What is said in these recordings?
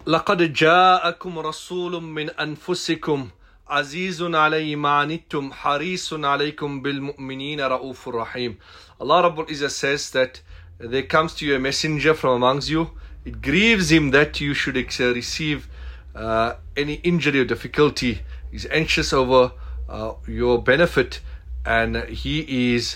لَقَدْ جَاءَكُمْ رَسُولٌ مِّنْ أَنفُسِكُمْ عَزِيزٌ عَلَيْهِ مَا عَنِتُّمْ حَرِيصٌ عَلَيْكُمْ بِالْمُؤْمِنِينَ رَءُوفٌ رَحِيمٌ. Allah Rabbul Izzah says that there comes to you a messenger from amongst you. It grieves him that you should receive any injury or difficulty. He's anxious over your benefit, and he is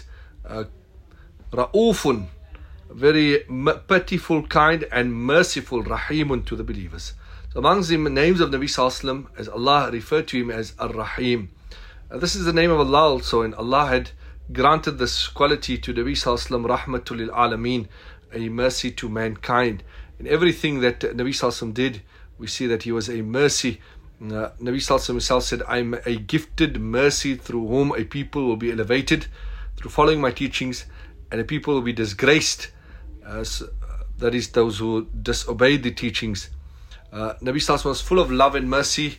Ra'ufun, very pitiful, kind and merciful, Rahimun to the believers. So amongst the names of Nabi Sallallahu Alaihi Wasallam, as Allah referred to him as Ar-Rahim. This is the name of Allah also, and Allah had granted this quality to Nabi Sallallahu Alaihi Wasallam, Rahmatul lil Alameen, a mercy to mankind. In everything that Nabi Sallallahu Alaihi Wasallam did, we see that he was a mercy. Nabi Sallallahu Alaihi Wasallam himself said, I am a gifted mercy through whom a people will be elevated through following my teachings, and a people will be disgraced, that is those who disobeyed the teachings. Nabi Sallallahu Alaihi Wasallam was full of love and mercy.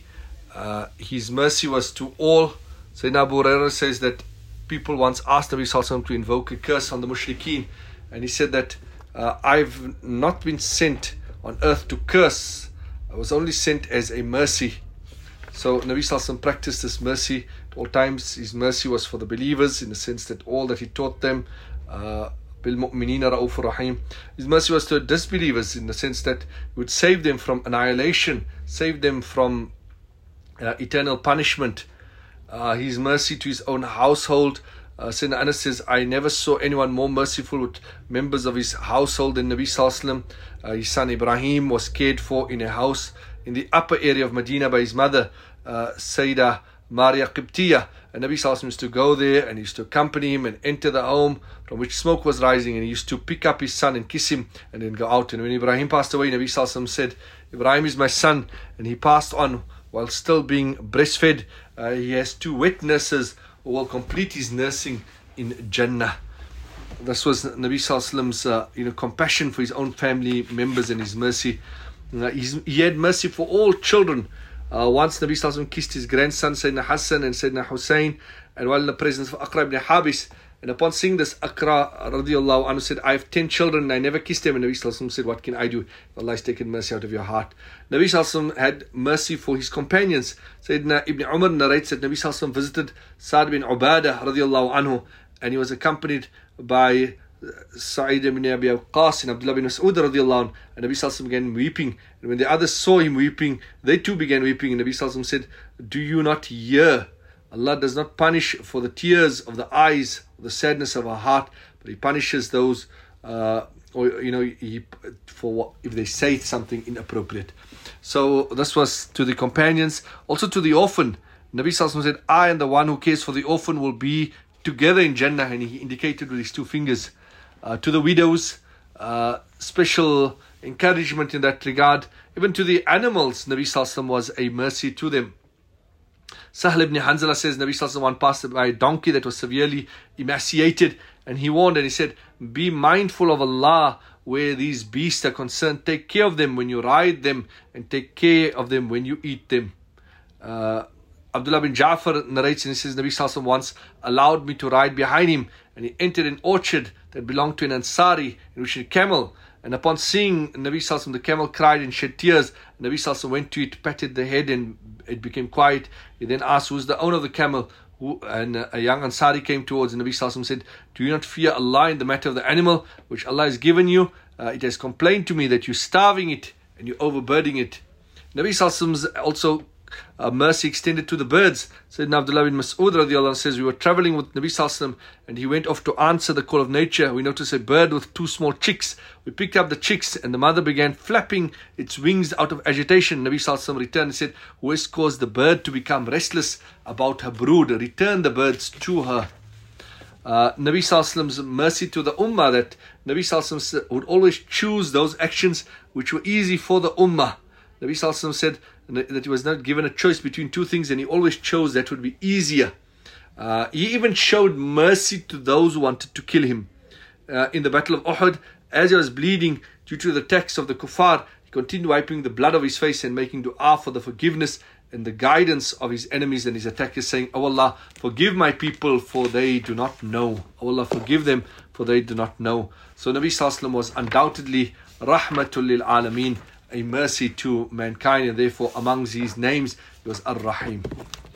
His mercy was to all. Sayyidina Abu Hurairah says that people once asked Nabi Sallallahu Alaihi Wasallam to invoke a curse on the mushrikeen, and he said that I've not been sent on earth to curse, I was only sent as a mercy. So Nabi Sallallahu Alaihi Wasallam practiced this mercy at all times. His mercy was for the believers, in the sense that all that he taught them, بِالْمُؤْمِنِينَ رَءُوفٌ رَحِيمٌ. His mercy was to disbelievers, in the sense that he would save them from annihilation, save them from eternal punishment. His mercy to his own household. Sayyidina Anas says, I never saw anyone more merciful with members of his household than Nabi Sallallahu Alaihi Wasallam. His son Ibrahim was cared for in a house in the upper area of Medina by his mother, Sayyidah Maria Qibtiyah. And Nabi Sallallahu Alaihi Wasallam used to go there, and he used to accompany him and enter the home from which smoke was rising, and he used to pick up his son and kiss him and then go out. And when Ibrahim passed away, Nabi Sallallahu Alaihi Wasallam said, Ibrahim is my son, and he passed on while still being breastfed. He has two wet nurses who will complete his nursing in Jannah. This was Nabi Sallallahu Alaihi Wasallam's compassion for his own family members and his mercy. He had mercy for all children. Once Nabi Sallallahu Alaihi Wasallam kissed his grandson Sayyidina Hassan and Sayyidina Hussein, and while in the presence of Aqra ibn Habis, and upon seeing this, Aqra radiallahu anhu said, I have 10 children and I never kissed them. And Nabi Sallallahu Alaihi Wasallam said, what can I do? Allah has taken mercy out of your heart. Nabi Sallallahu Alaihi Wasallam had mercy for his companions. Sayyidina Ibn Umar narrates that Nabi Sallallahu Alaihi Wasallam visited Sa'd bin Ubadah radiallahu anhu, and he was accompanied by Sa'id ibn Abi Waqqas and Abdullah bin Mas'ud radiallahu anhu, and Nabi Sallallahu Alaihi Wasallam began weeping. And when the others saw him weeping, they too began weeping. And Nabi Sallallahu Alaihi Wasallam said, do you not hear? Allah does not punish for the tears of the eyes, the sadness of our heart, but He punishes those, for if they say something inappropriate. So this was to the companions, also to the orphan. Nabi Sallallahu Alaihi Wasallam said, I and the one who cares for the orphan will be together in Jannah, and he indicated with his two fingers. To the widows, special encouragement in that regard. Even to the animals, Nabi Sallallahu Alaihi Wasallam was a mercy to them. Sahl ibn Hanzala says Nabi Sallallahu Alaihi Wasallam passed by a donkey that was severely emaciated, and he warned and he said, be mindful of Allah where these beasts are concerned. Take care of them when you ride them, and take care of them when you eat them. Abdullah bin Ja'far narrates and he says, Nabi Sallallahu Alaihi Wasallam once allowed me to ride behind him, and he entered an orchard that belonged to an Ansari, in which a camel. And upon seeing Nabi Sallallahu Alaihi Wasallam, the camel cried and shed tears. Nabi Sallallahu Alaihi Wasallam went to it, patted the head, and it became quiet. He then asked, who's the owner of the camel? And a young Ansari came towards, and Nabi Sallallahu Alaihi Wasallam said, do you not fear Allah in the matter of the animal which Allah has given you? It has complained to me that you're starving it and you're overburdening it. Nabi Sallallahu Alaihi Wasallam's also mercy extended to the birds. Sayyidina Abdullah bin Mas'ud radiallahu anhu says, we were traveling with Nabi Sallallahu Alaihi Wasallam, and he went off to answer the call of nature. We noticed a bird with two small chicks. We picked up the chicks, and the mother began flapping its wings out of agitation. Nabi Sallallahu Alaihi Wasallam returned and said, who has caused the bird to become restless about her brood? Return the birds to her. Nabi Sallallahu Alaihi Wasallam's mercy to the ummah, that Nabi Sallallahu Alaihi Wasallam would always choose those actions which were easy for the ummah. Nabi Sallallahu Alaihi Wasallam said that he was not given a choice between two things, and he always chose that would be easier. He even showed mercy to those who wanted to kill him. In the battle of Uhud, as he was bleeding due to the attacks of the kuffar, he continued wiping the blood of his face and making dua for the forgiveness and the guidance of his enemies and his attackers, saying, O Allah, forgive my people, for they do not know. O Allah, forgive them, for they do not know. So Nabi Sallallahu Alaihi Wasallam was undoubtedly Rahmatul lil Alameen, a mercy to mankind, and therefore amongst his names he was Ar-Rahim.